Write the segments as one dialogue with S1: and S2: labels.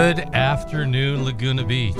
S1: Good afternoon, Laguna Beach.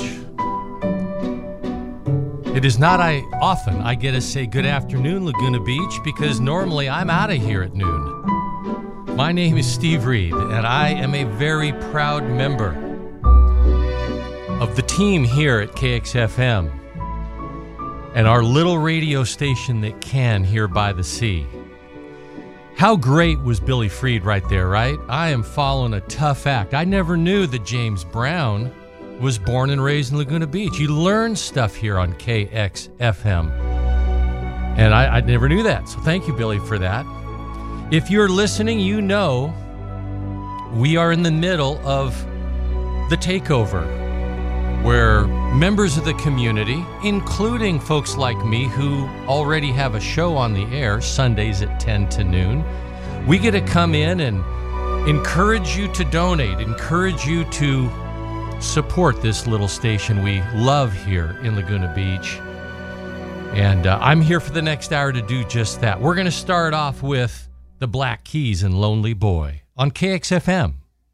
S1: It is not often I get to say good afternoon, Laguna Beach, because normally I'm out of here at noon. My name is Steve Reed, and I am a very proud member of the team here at KXFM and our little radio station that can here by the sea. How great was Billy Freed right there, right? I am following a tough act. I never knew that James Brown was born and raised in Laguna Beach. You learn stuff here on KXFM. And I never knew that. So thank you, Billy, for that. If you're listening, you know we are in the middle of the takeover, where members of the community, including folks like me who already have a show on the air Sundays at 10 to noon, we get to come in and encourage you to donate, encourage you to support this little station we love here in Laguna Beach. And I'm here for the next hour to do just that. We're going to start off with the Black Keys and Lonely Boy on KXFM.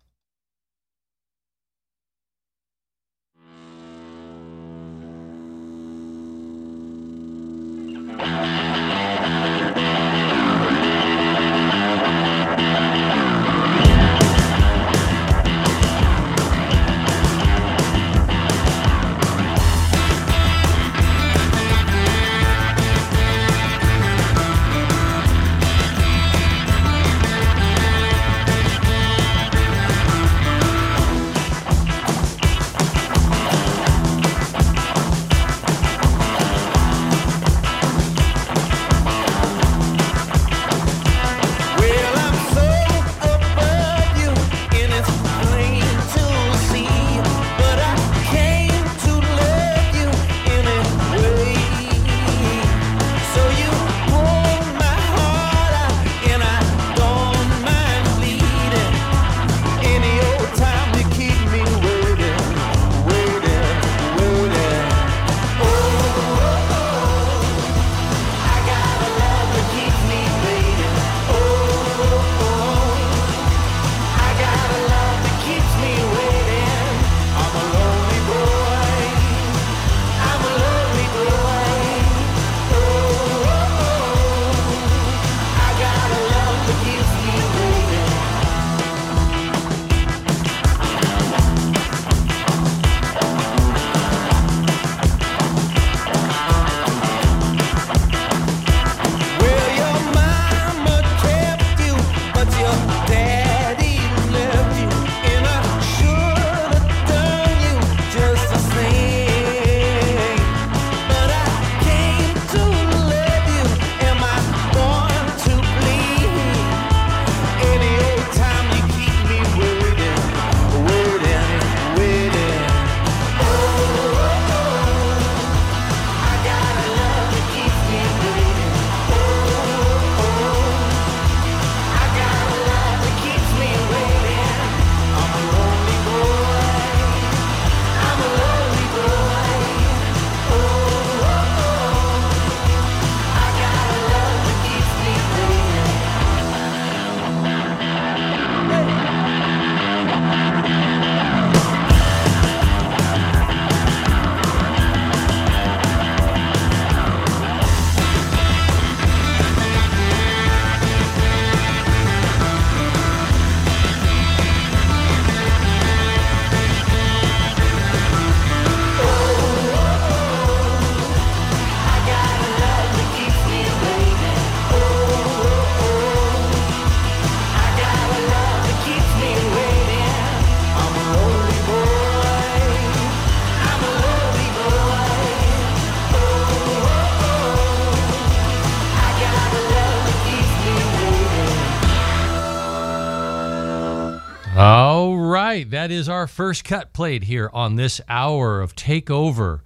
S1: All right, that is our first cut played here on this hour of Takeover.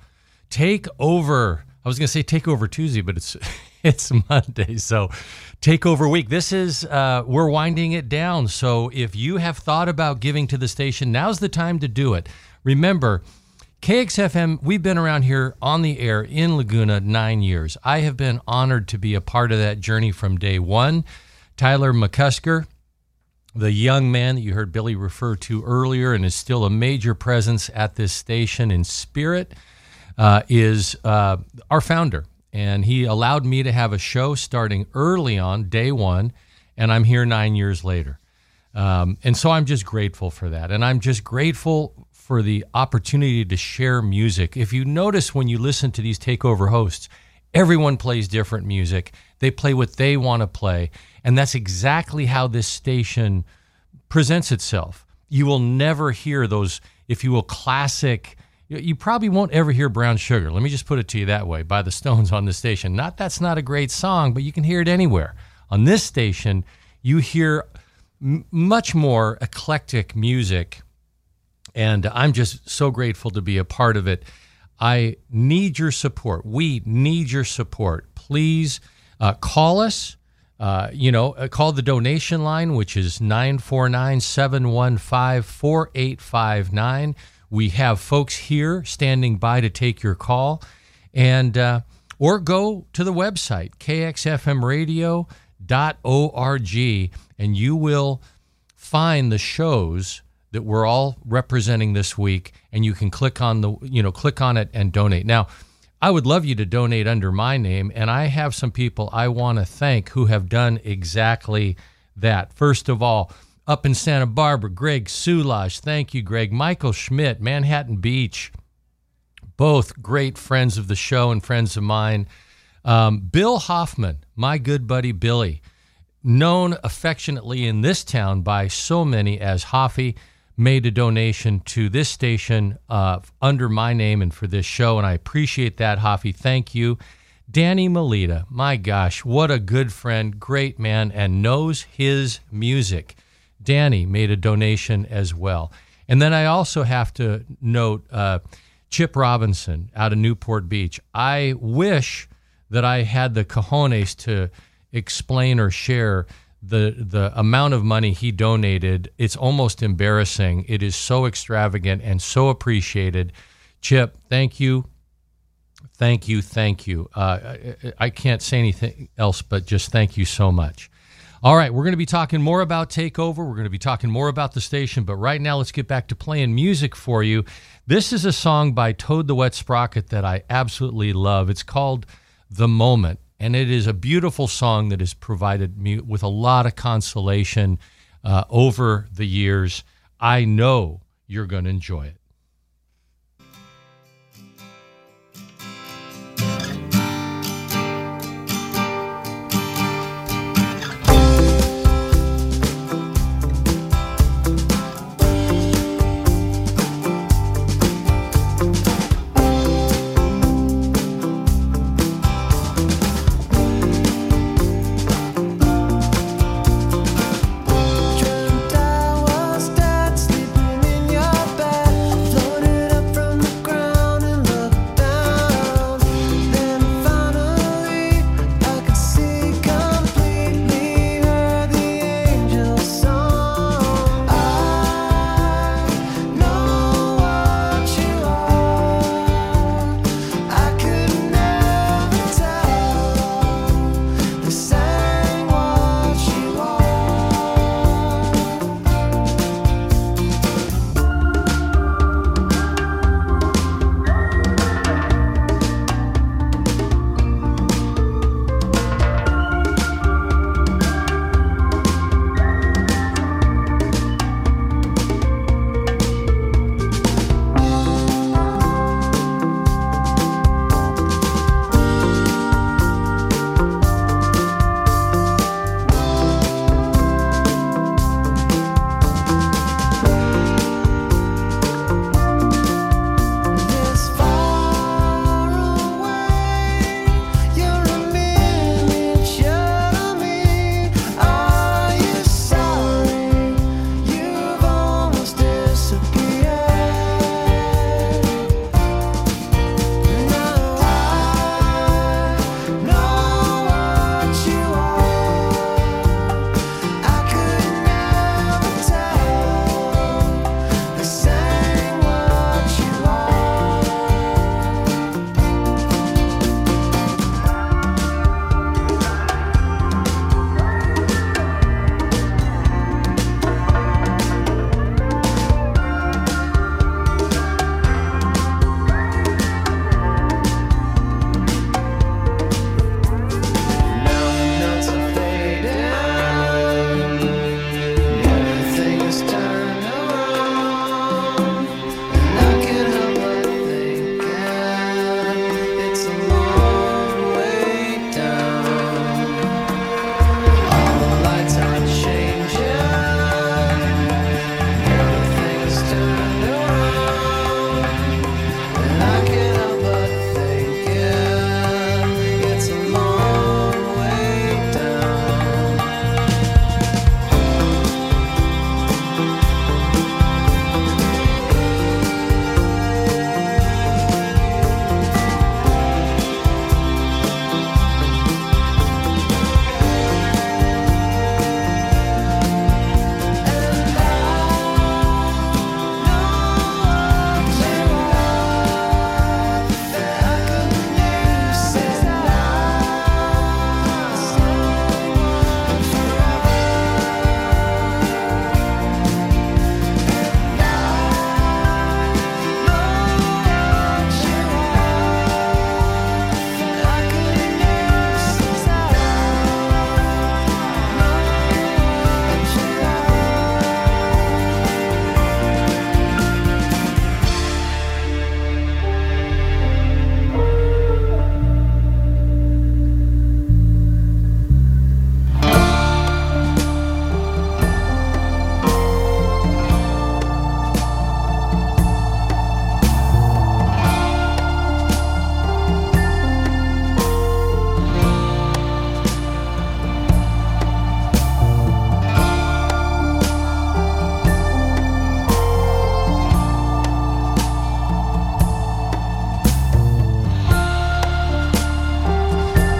S1: Takeover. I was going to say Takeover Tuesday, but it's Monday, so Takeover week. This is, we're winding it down, so if you have thought about giving to the station, now's the time to do it. Remember, KXFM, we've been around here on the air in Laguna 9 years. I have been honored to be a part of that journey from day one. Tyler McCusker, The young man that you heard Billy refer to earlier and is still a major presence at this station in spirit is our founder. And he allowed me to have a show starting early on, day one, and I'm here 9 years later. And so I'm just grateful for that. And I'm just grateful for the opportunity to share music. If you notice when you listen to these takeover hosts, everyone plays different music. They play what they want to play. And that's exactly how this station presents itself. You will never hear those, if you will, classic. You probably won't ever hear Brown Sugar. Let me just put it to you that way, by the Stones on the station. That's not a great song, but you can hear it anywhere. On this station, you hear much more eclectic music, and I'm just so grateful to be a part of it. I need your support. We need your support. Please call us. Call the donation line, which is 949-715-4859. We have folks here standing by to take your call, and or go to the website, kxfmradio.org, and you will find the shows that we're all representing this week, and you can click on it and donate. Now, I would love you to donate under my name, and I have some people I want to thank who have done exactly that. First of all, up in Santa Barbara, Greg Sulaj. Thank you, Greg. Michael Schmidt, Manhattan Beach. Both great friends of the show and friends of mine. Bill Hoffman, my good buddy Billy, known affectionately in this town by so many as Hoffy, made a donation to this station under my name and for this show, and I appreciate that, Hoffy. Thank you. Danny Melita, my gosh, what a good friend, great man, and knows his music. Danny made a donation as well. And then I also have to note Chip Robinson out of Newport Beach. I wish that I had the cojones to explain or share the amount of money he donated. It's almost embarrassing. It is so extravagant and so appreciated. Chip, thank you. Thank you. Thank you. I can't say anything else but just thank you so much. All right, we're going to be talking more about Takeover. We're going to be talking more about the station, but right now let's get back to playing music for you. This is a song by Toad the Wet Sprocket that I absolutely love. It's called The Moment, and it is a beautiful song that has provided me with a lot of consolation over the years. I know you're going to enjoy it.
S2: Dreamt I was dead, sleeping in your bed.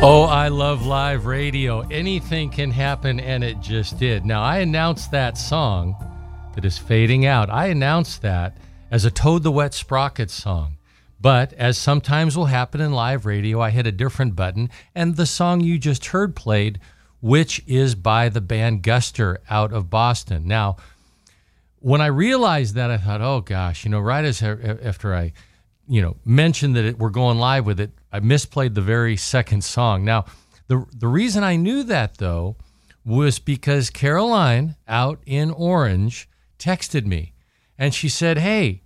S1: Oh, I love live radio. Anything can happen, and it just did. Now, I announced that song that is fading out. I announced that as a Toad the Wet Sprocket song. But, as sometimes will happen in live radio, I hit a different button, and the song you just heard played, which is by the band Guster out of Boston. Now, when I realized that, I thought, oh gosh, right after I mentioned that we're going live with it, I misplayed the very second song. Now, the reason I knew that, though, was because Caroline out in Orange texted me, and she said, hey,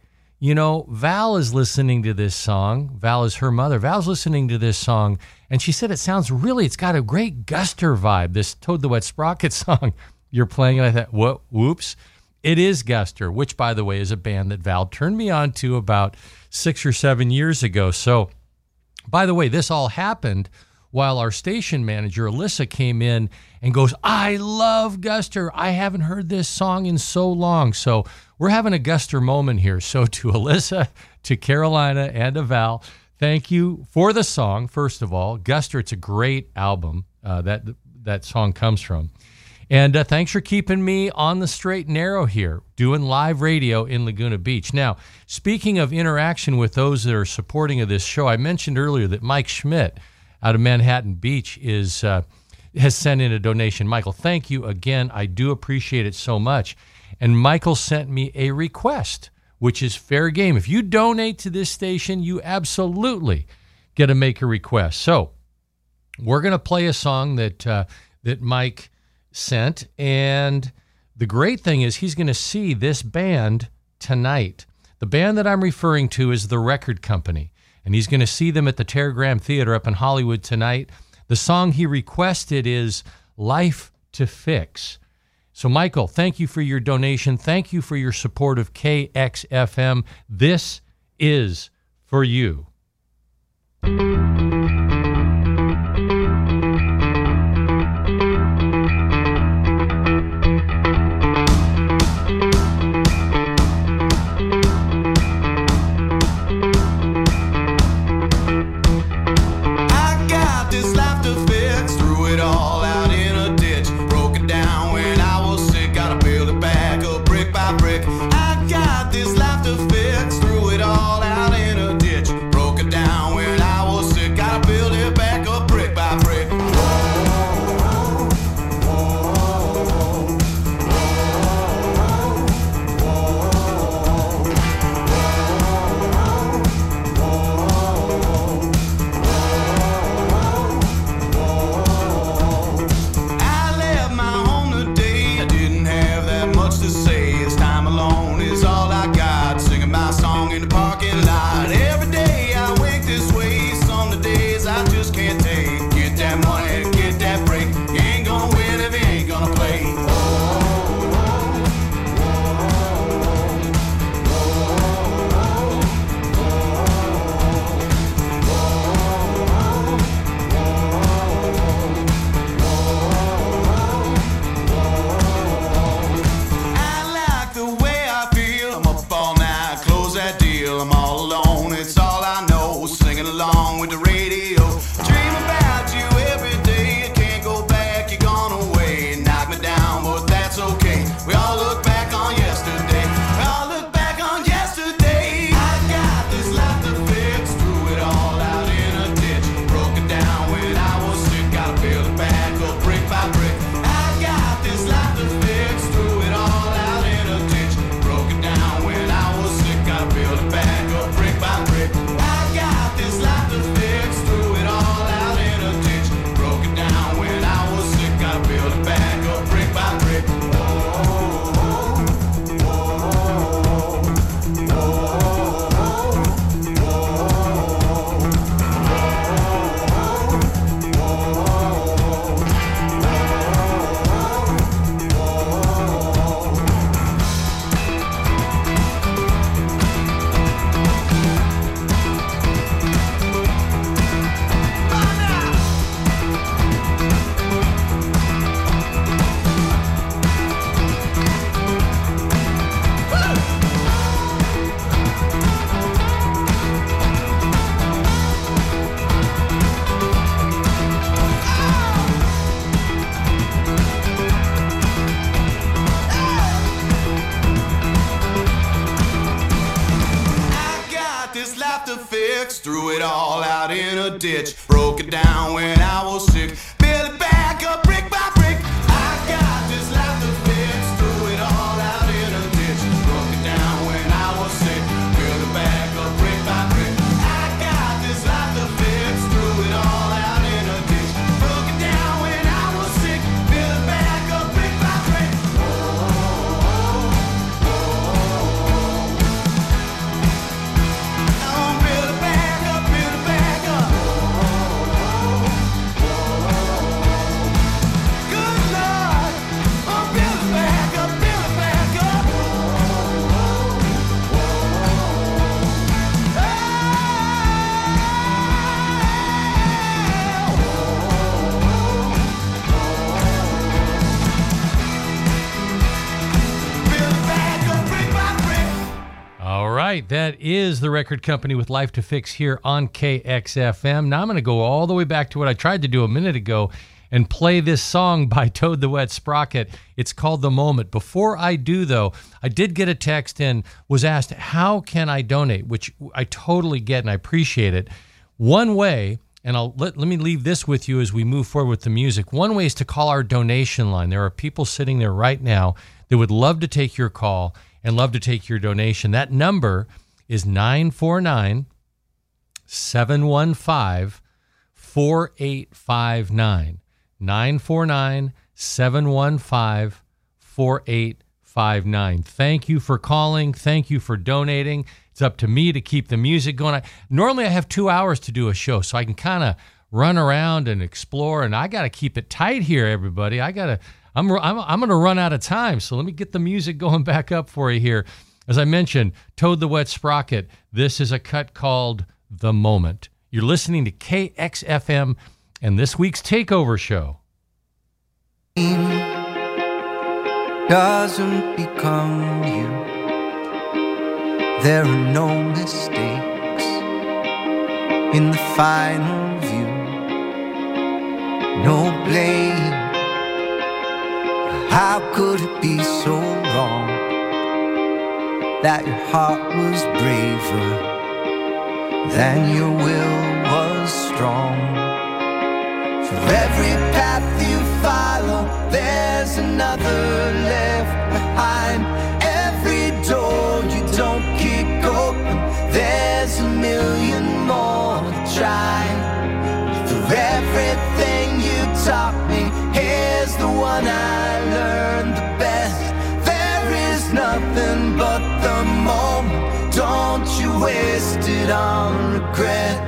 S1: Val is listening to this song. Val is her mother. Val's listening to this song, and she said it's got a great Guster vibe, this Toad the Wet Sprocket song you're playing. And I thought, whoops, it is Guster, which, by the way, is a band that Val turned me on to about 6 or 7 years ago. So, by the way, this all happened while our station manager, Alyssa, came in and goes, I love Guster. I haven't heard this song in so long. So we're having a Guster moment here. So to Alyssa, to Carolina, and to Val, thank you for the song, first of all. Guster, it's a great album that song comes from. And thanks for keeping me on the straight and narrow here, doing live radio in Laguna Beach. Now, speaking of interaction with those that are supporting of this show, I mentioned earlier that Mike Schmidt out of Manhattan Beach has sent in a donation. Michael, thank you again. I do appreciate it so much. And Michael sent me a request, which is fair game. If you donate to this station, you absolutely get to make a request. So we're going to play a song that Mike sent, and the great thing is he's going to see this band tonight. The band that I'm referring to is The Record Company, and he's going to see them at the Terragram Theater up in Hollywood tonight. The song he requested is Life to Fix. So, Michael, thank you for your donation. Thank you for your support of KXFM. This is for you.
S2: This life to fix, threw it all out in a ditch, broke it down when I was fix, threw it all out in a ditch. Broke it down when I was sick, built it back up brick by brick. I got this life to fix, threw it all out in a ditch. Broke it down when I was sick, built it back up brick by brick. I got this life to fix, threw it all out in a ditch. Broke it down when I was sick, built it back up brick by brick.
S1: That is the record company with Life to Fix here on KXFM. Now I'm going to go all the way back to what I tried to do a minute ago and play this song by Toad the Wet Sprocket. It's called The Moment. Before I do, though, I did get a text and was asked, how can I donate? Which I totally get and I appreciate it. One way, and let me leave this with you as we move forward with the music. One way is to call our donation line. There are people sitting there right now that would love to take your call and love to take your donation. That number is 949-715-4859. 949-715-4859. Thank you for calling. Thank you for donating. It's up to me to keep the music going. Normally I have 2 hours to do a show, so I can kind of run around and explore, and I got to keep it tight here, everybody. I'm going to run out of time, so let me get the music going back up for you here. As I mentioned, Toad the Wet Sprocket, this is a cut called The Moment. You're listening to KXFM and this week's Takeover Show.
S3: Doesn't become you. There are no mistakes in the final view. No blame. How could it be so wrong that your heart was braver than your will was strong? For every path you follow, there's another left behind. Every door you don't kick open, there's a million more to try. For everything you taught me, here's the one I learned the best. There is nothing but the moment. Don't you waste it on regret.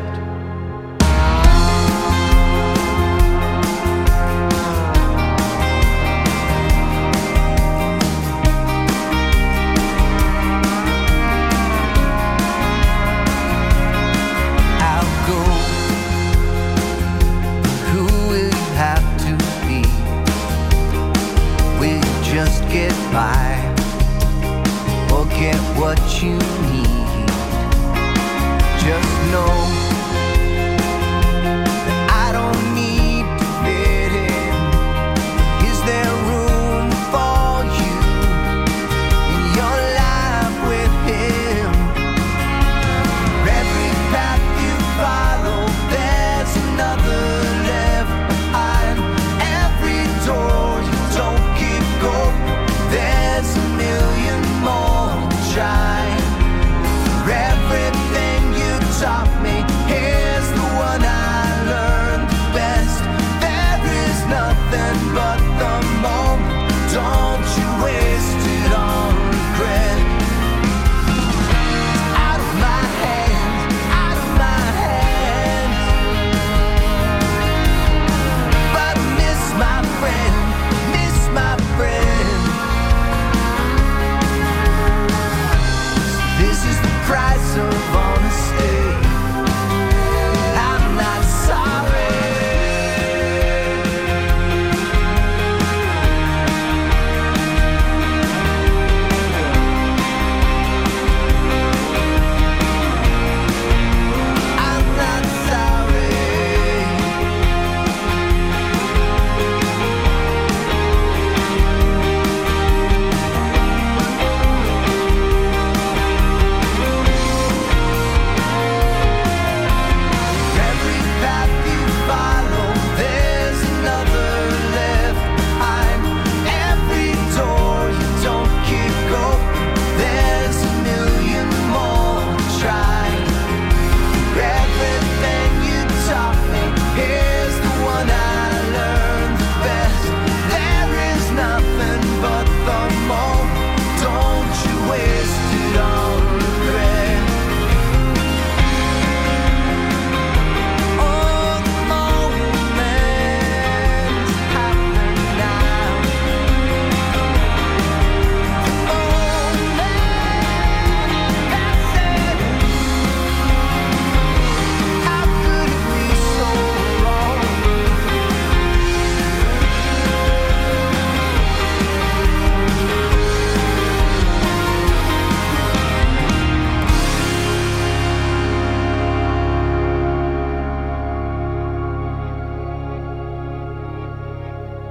S3: Get by or get what you need. Just know that I don't need to fit in. Is there room for you in your life with him? For every path you follow, there's another left behind. Every door you don't keep open, there's a million more to try.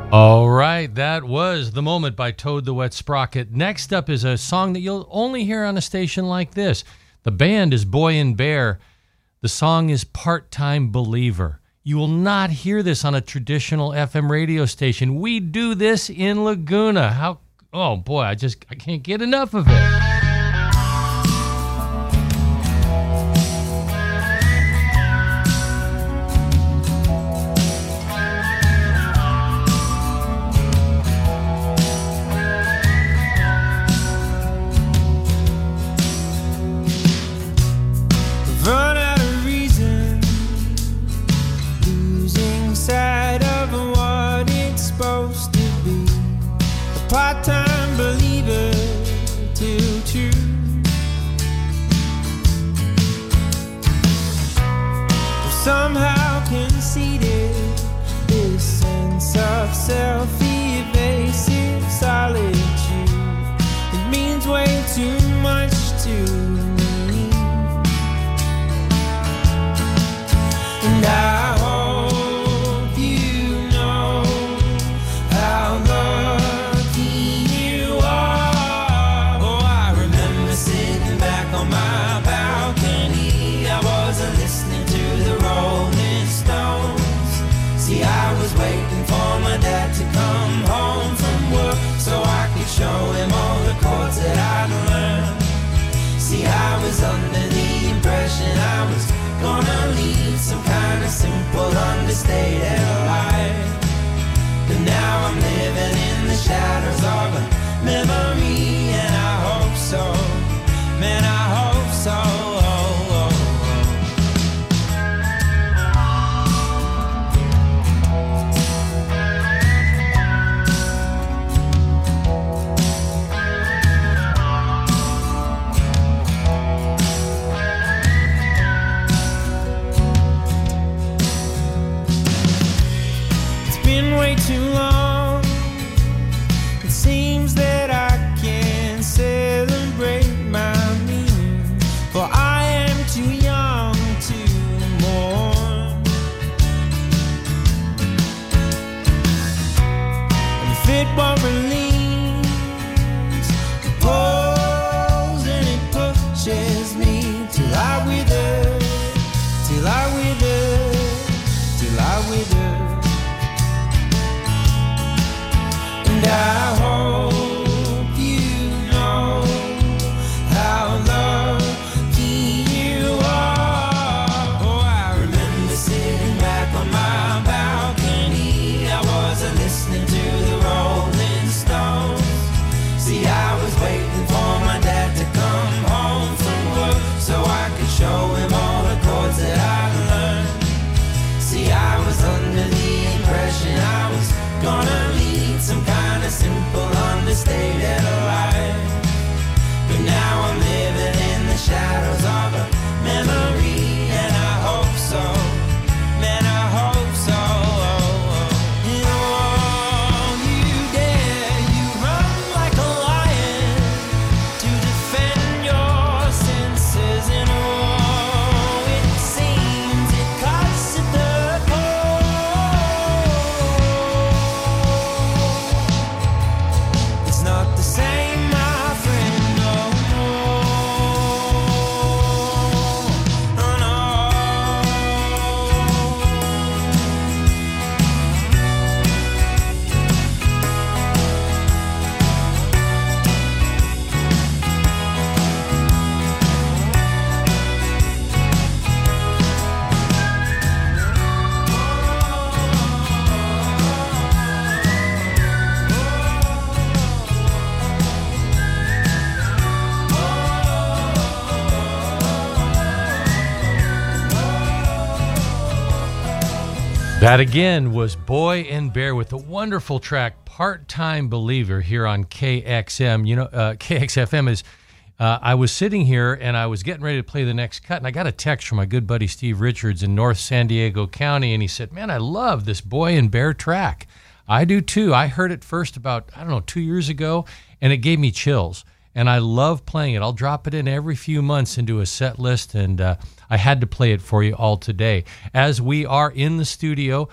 S1: All right, that was The Moment by Toad the Wet Sprocket. Next up is a song that you'll only hear on a station like this. The band is Boy and Bear. The song is Part-Time Believer. You will not hear this on a traditional FM radio station. We do this in Laguna. Oh boy, I can't get enough of it.
S4: Part-time believer till true. Somehow conceded this sense of self-evasive solitude. It means way too much to me, and I hope you know how lucky you are. Oh, I remember sitting back on my balcony. I wasn't listening to the Rolling Stones. See, I was waiting for my dad to come home from work so I could show him all the chords that I'd learned. See, I was under the impression I was gonna lead some kind of simple, understated life. But now I'm living in the shadows of a memory, and I hope so, man, I hope so. Way too long. It seems that I can't celebrate my meaning, for I am too young to mourn. And if it won't release the pulls, and it pushes me till I wither, till I wither, till I wither. And I hope you know how lucky you are. Oh, I remember sitting back on my balcony. I wasn't listening to the Rolling Stones. See, I was waiting for my dad to come home from work so I could show him all the chords that I learned. See, I was under the impression I was gonna lead some kind of simple, understated life. But now I'm living in the shadows of a memory, and I hope so, man, I hope so. And all you dare, you run like a lion to defend your senses, and oh, it seems it cuts at the it's not the same, my friend, no more. Oh, no.
S1: That again was Boy and Bear with the wonderful track Part-Time Believer here on KXM. You know, KXFM is, I was sitting here and I was getting ready to play the next cut, and I got a text from my good buddy Steve Richards in North San Diego County, and he said, man, I love this Boy and Bear track. I do too. I heard it first about, 2 years ago, and it gave me chills. And I love playing it. I'll drop it in every few months into a set list, and I had to play it for you all today. As we are in the studio,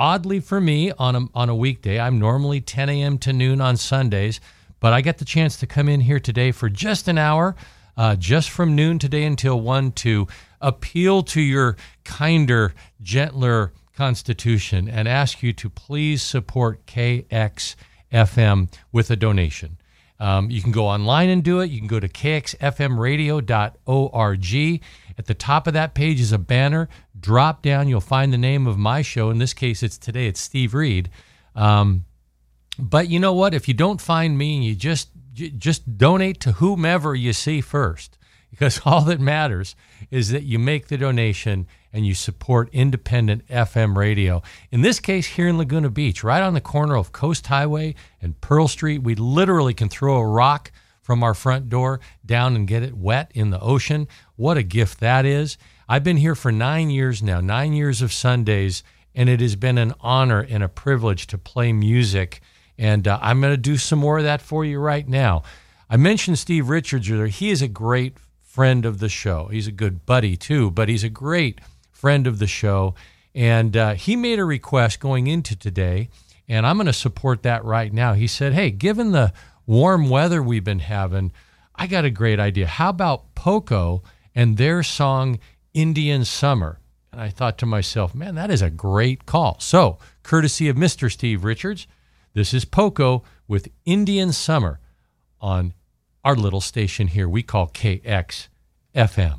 S1: oddly for me, on a weekday. I'm normally 10 a.m. to noon on Sundays, but I get the chance to come in here today for just an hour, just from noon today until 1, to appeal to your kinder, gentler constitution and ask you to please support KXFM with a donation. You can go online and do it. You can go to kxfmradio.org. At the top of that page is a banner. Drop down. You'll find the name of my show. In this case, it's Steve Reed. But you know what? If you don't find me, and you just donate to whomever you see first, because all that matters is that you make the donation and you support independent FM radio. In this case, here in Laguna Beach, right on the corner of Coast Highway and Pearl Street, we literally can throw a rock from our front door down and get it wet in the ocean. What a gift that is. I've been here for 9 years now, 9 years of Sundays, and it has been an honor and a privilege to play music. And I'm going to do some more of that for you right now. I mentioned Steve Richards earlier. He is a great friend of the show. He's a good buddy too, but he's a great friend of the show. And he made a request going into today, and I'm going to support that right now. He said, hey, given the warm weather we've been having, I got a great idea. How about Poco and their song Indian Summer? And I thought to myself, man, that is a great call. So, courtesy of Mr. Steve Richards, this is Poco with Indian Summer on our little station here we call KXFM.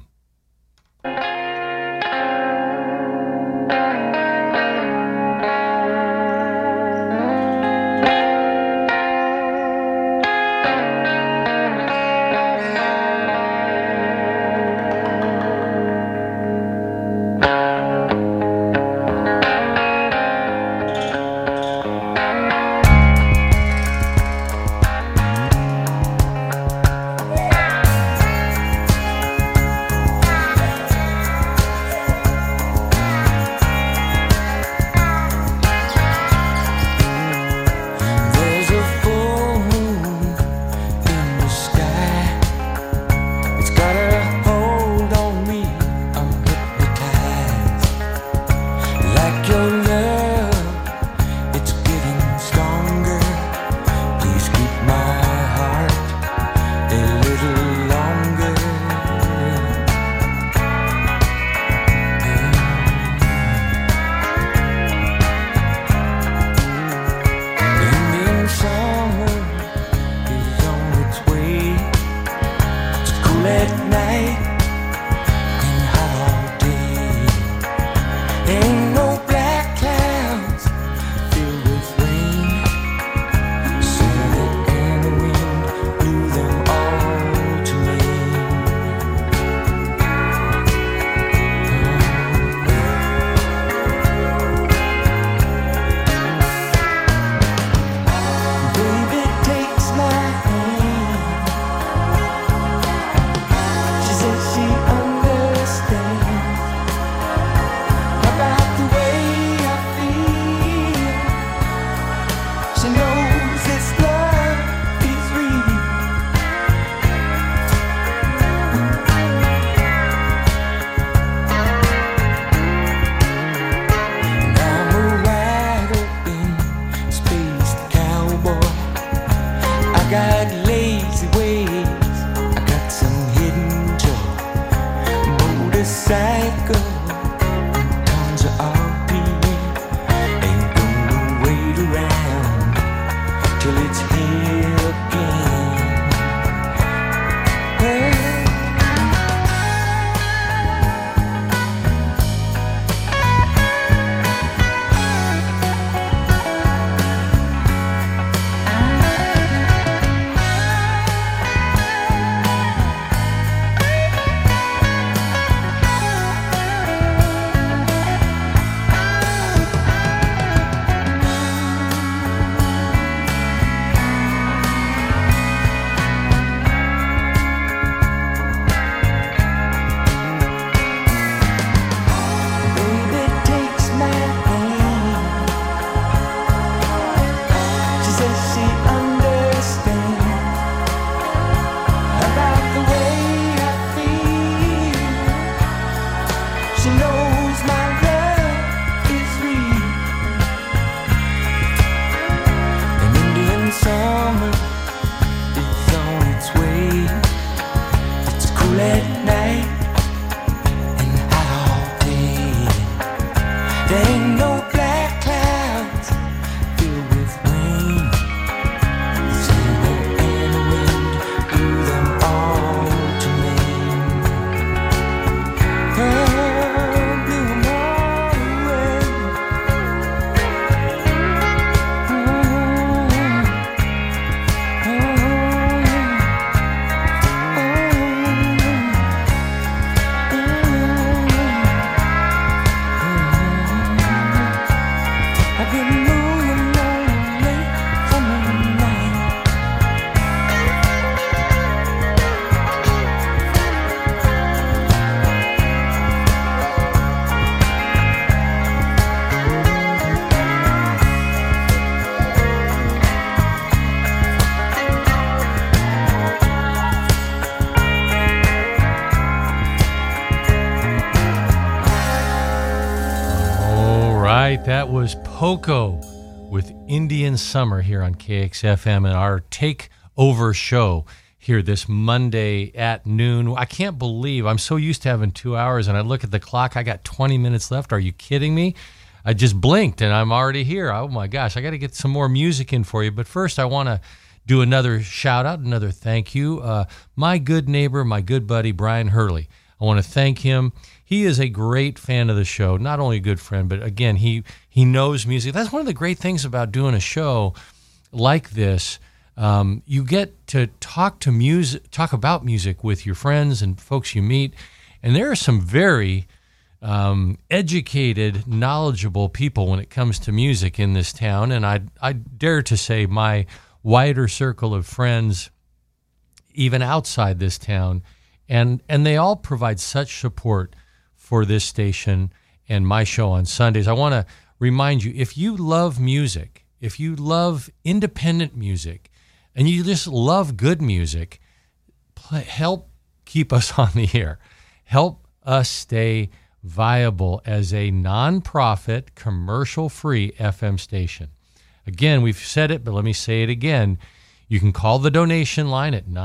S1: That was Poco with Indian Summer here on KXFM and our takeover show here this Monday at noon. I can't believe I'm so used to having 2 hours, and I look at the clock. I got 20 minutes left. Are you kidding me? I just blinked and I'm already here. Oh my gosh, I got to get some more music in for you. But first, I want to do another shout out, another thank you. My good neighbor, my good buddy, Brian Hurley. I want to thank him. He is a great fan of the show, not only a good friend, but again, he knows music. That's one of the great things about doing a show like this. You get to talk about music with your friends and folks you meet, and there are some very educated, knowledgeable people when it comes to music in this town, and I dare to say my wider circle of friends, even outside this town, and they all provide such support for this station and my show on Sundays. I want to remind you, if you love music, if you love independent music, and you just love good music, help keep us on the air. Help us stay viable as a nonprofit, commercial-free FM station. Again, we've said it, but let me say it again. You can call the donation line at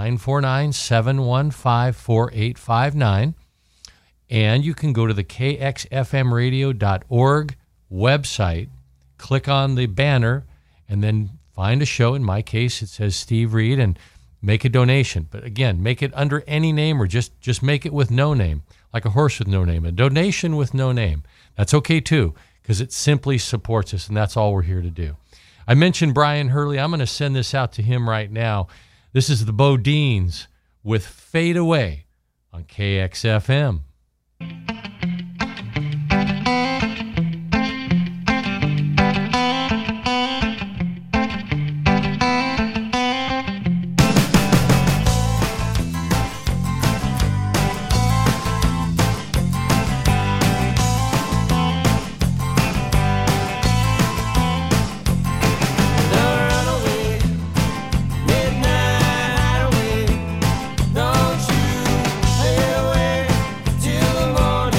S1: 949-715-4859, and you can go to the kxfmradio.org website, click on the banner, and then find a show. In my case, it says Steve Reed, and make a donation. But again, make it under any name, or just make it with no name, like a horse with no name. A donation with no name. That's okay too, because it simply supports us, and that's all we're here to do. I mentioned Brian Hurley. I'm going to send this out to him right now. This is the Bodines with Fade Away on KXFM.
S4: Don't you fade away till the morning.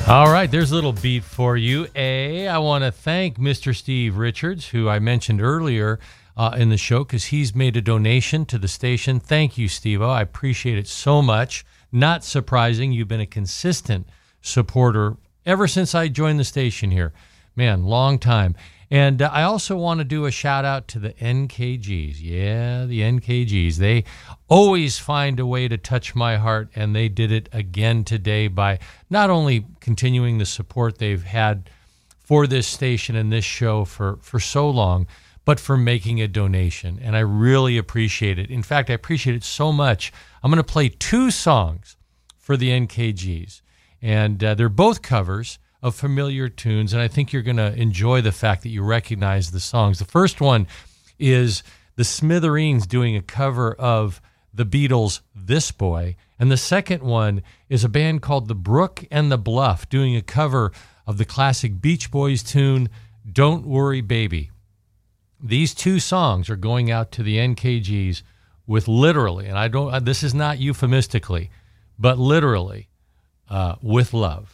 S1: All right, there's a little beat for you. I want to thank Mr. Steve Richards, who I mentioned earlier in the show, because he's made a donation to the station. Thank you, Steve-O. I appreciate it so much. Not surprising. You've been a consistent supporter ever since I joined the station here. Man, long time. And I also want to do a shout out to the NKGs. Yeah, the NKGs. They always find a way to touch my heart, and they did it again today by not only continuing the support they've had for this station and this show for so long, but for making a donation. And I really appreciate it. In fact, I appreciate it so much. I'm going to play 2 songs for the NKGs, and they're both covers of familiar tunes, and I think you're going to enjoy the fact that you recognize the songs. The first one is the Smithereens doing a cover of the Beatles' This Boy, and the second one is a band called the Brook and the Bluff doing a cover of the classic Beach Boys tune, Don't Worry Baby. These 2 songs are going out to the NKGs with literally, and this is not euphemistically, but literally, with love.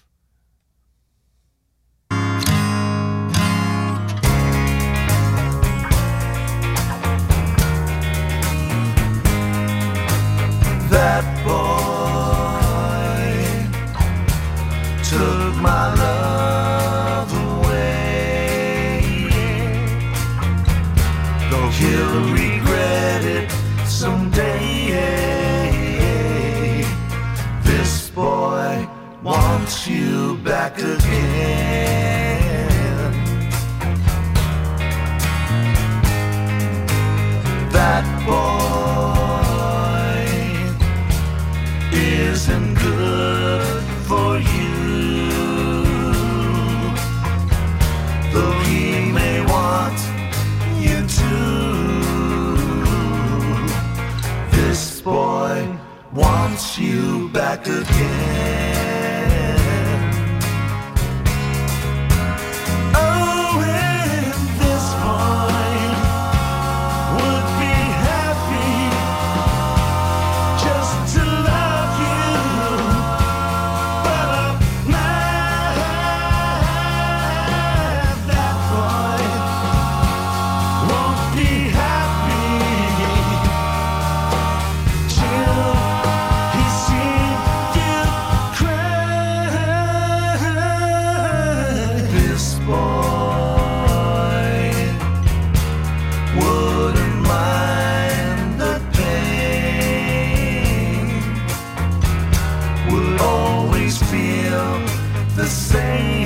S3: That boy took my love away, though he'll regret it someday. This boy wants you back again. That boy isn't good for you, though he may want you to. This boy wants you back again. Oh, and this boy would be happy just to love you, but that boy won't be happy till he sees you cry. This boy wouldn't mind the pain, will always feel the same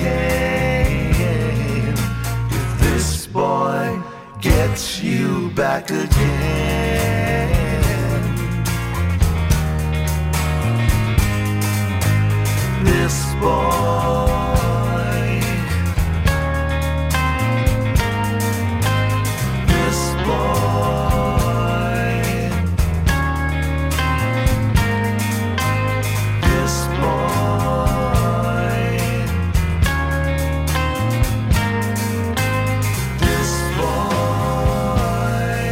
S3: if this boy gets you back again. This boy, this boy, this boy, this boy,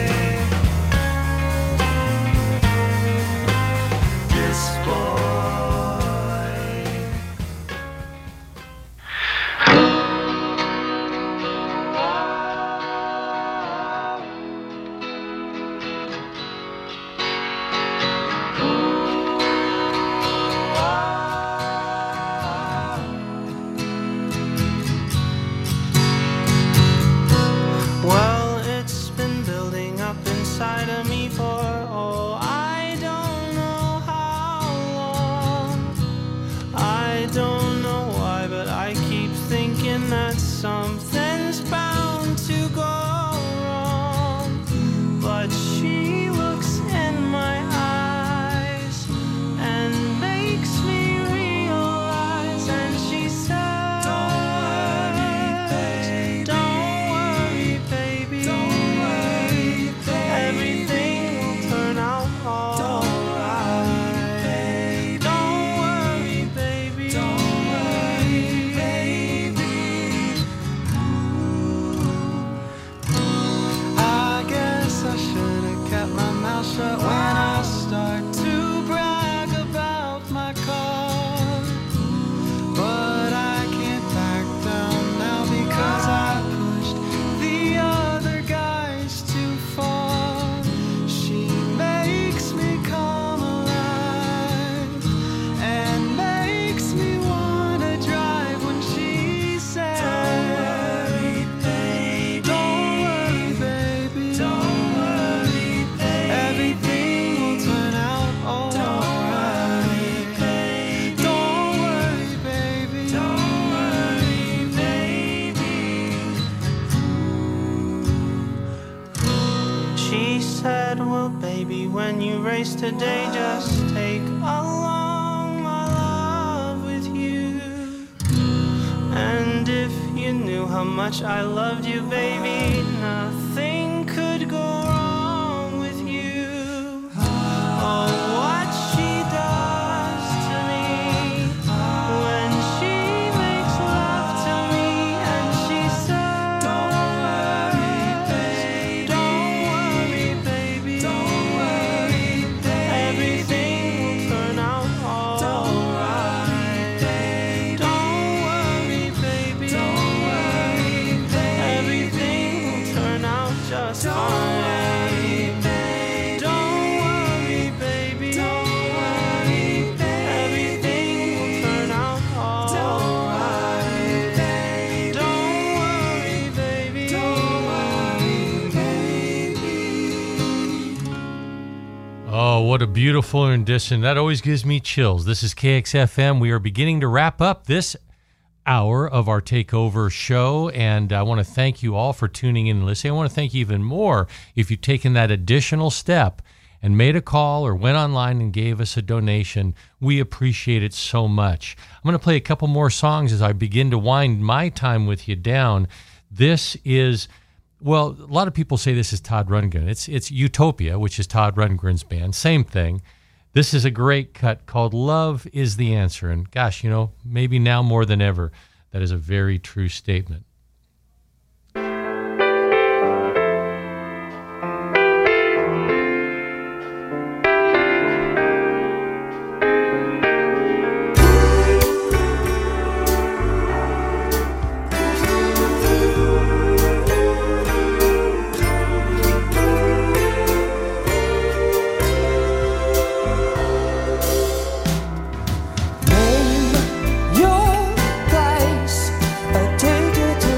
S3: this boy.
S4: Well, it's been building up inside of me for, I don't know how long. I don't know why, but I keep thinking that something's bound to go wrong. But she looks in my eyes and makes me realize, and she says, don't worry, baby. Don't worry, baby. Everything will turn out alright. Don't worry, baby. Don't worry, baby. Baby, when you race today, just take along my love with you. And if you knew how much I loved you, baby, nothing could go wrong with you. Oh, what she does to me when she makes love to me and she says, don't worry, baby, don't worry, baby, don't worry, baby, everything will turn out alright. Don't worry, baby, don't worry, baby, everything will turn out just fine.
S1: Oh, what a beautiful rendition. That always gives me chills. This is KXFM. We are beginning to wrap up this hour of our Takeover show, and I want to thank you all for tuning in and listening. I want to thank you even more if you've taken that additional step and made a call or went online and gave us a donation. We appreciate it so much. I'm going to play a couple more songs as I begin to wind my time with you down. This is... Well, a lot of people say this is Todd Rundgren. It's Utopia, which is Todd Rundgren's band. Same thing. This is a great cut called Love is the Answer. And gosh, you know, maybe now more than ever, that is a very true statement.
S4: Your place, I take it to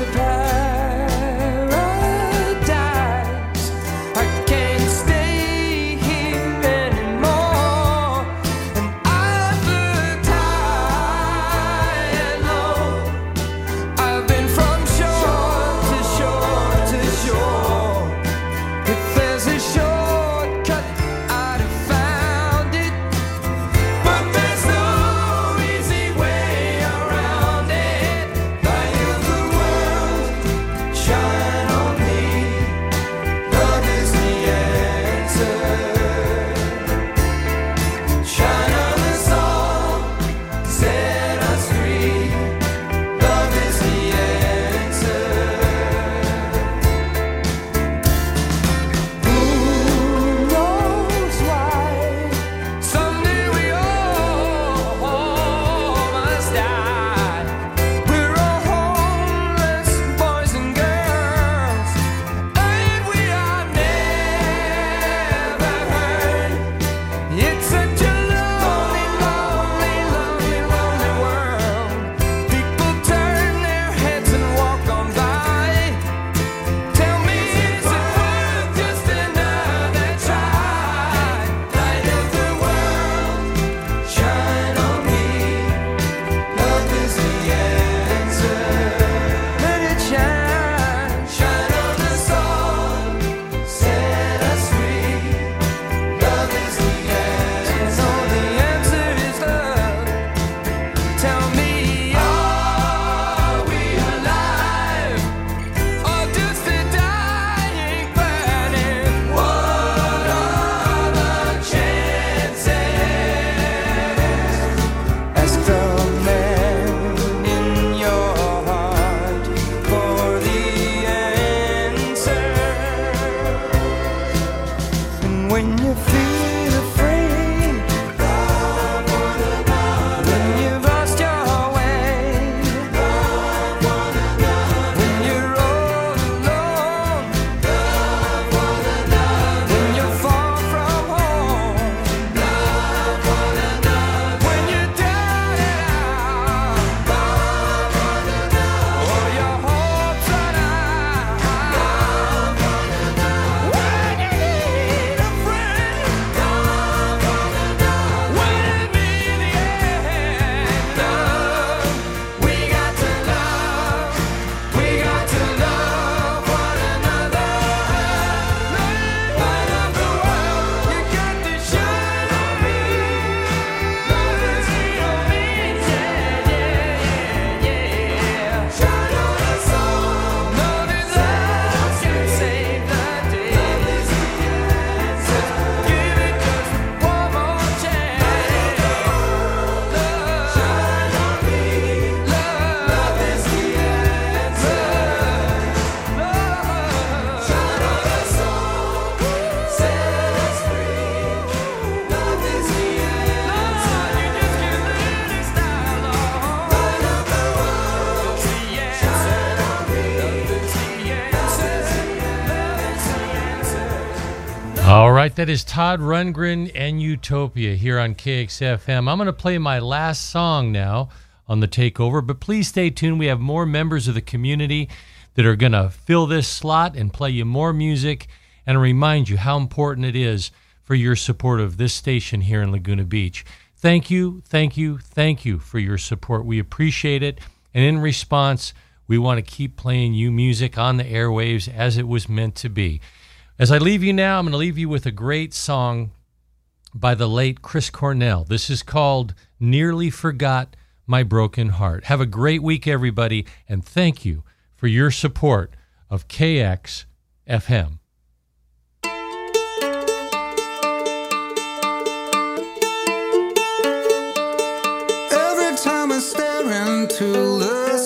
S1: right, that is Todd Rundgren and Utopia here on KXFM. I'm going to play my last song now on the takeover, but please stay tuned. We have more members of the community that are going to fill this slot and play you more music and remind you how important it is for your support of this station here in Laguna Beach. Thank you, thank you, thank you for your support. We appreciate it. And in response, we want to keep playing you music on the airwaves as it was meant to be. As I leave you now, I'm going to leave you with a great song by the late Chris Cornell. This is called Nearly Forgot My Broken Heart. Have a great week, everybody, and thank you for your support of KXFM.
S3: Every time I stare into love,